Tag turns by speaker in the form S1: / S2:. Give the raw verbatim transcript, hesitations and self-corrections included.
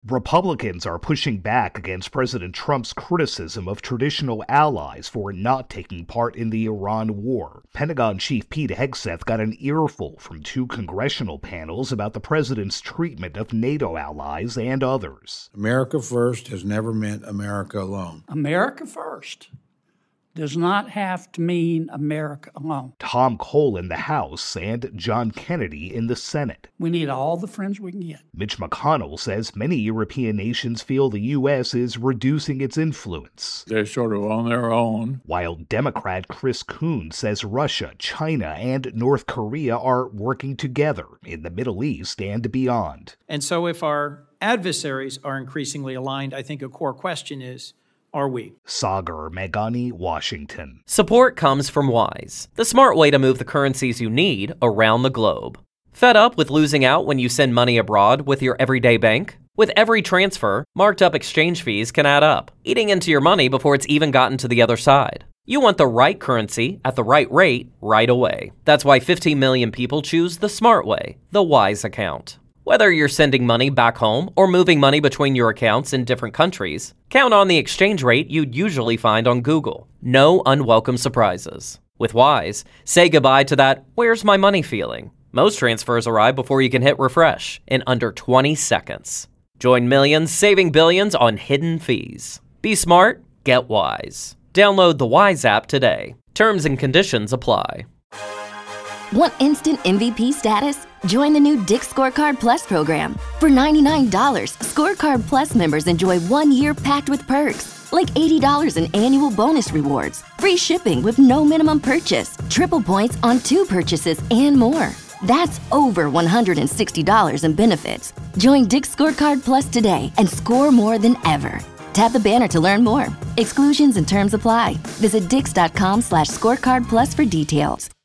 S1: Republicans are pushing back against President Trump's criticism of traditional allies for not taking part in the Iran war. Pentagon Chief Pete Hegseth got an earful from two congressional panels about the president's treatment of NATO allies and others.
S2: America first has never meant America alone.
S3: America first does not have to mean America alone.
S1: Tom Cole in the House and John Kennedy in the Senate.
S3: We need all the friends we can get.
S1: Mitch McConnell says many European nations feel the U S is reducing its influence.
S4: They're sort of on their own.
S1: While Democrat Chris Coons says Russia, China, and North Korea are working together in the Middle East and beyond.
S5: And so if our adversaries are increasingly aligned, I think a core question is, are we?
S1: Sagar Meghani, Washington.
S6: Support comes from Wise, the smart way to move the currencies you need around the globe. Fed up with losing out when you send money abroad with your everyday bank? With every transfer, marked up exchange fees can add up, eating into your money before it's even gotten to the other side. You want the right currency at the right rate right away. That's why fifteen million people choose the smart way, the Wise account. Whether you're sending money back home or moving money between your accounts in different countries, count on the exchange rate you'd usually find on Google. No unwelcome surprises. With Wise, say goodbye to that "where's my money" feeling. Most transfers arrive before you can hit refresh in under twenty seconds. Join millions saving billions on hidden fees. Be smart, get Wise. Download the Wise app today. Terms and conditions apply.
S7: Want instant M V P status? Join the new Dick's Scorecard Plus program. For ninety-nine dollars, Scorecard Plus members enjoy one year packed with perks, like eighty dollars in annual bonus rewards, free shipping with no minimum purchase, triple points on two purchases, and more. That's over one hundred sixty dollars in benefits. Join Dick's Scorecard Plus today and score more than ever. Tap the banner to learn more. Exclusions and terms apply. Visit dix.com slash scorecard plus for details.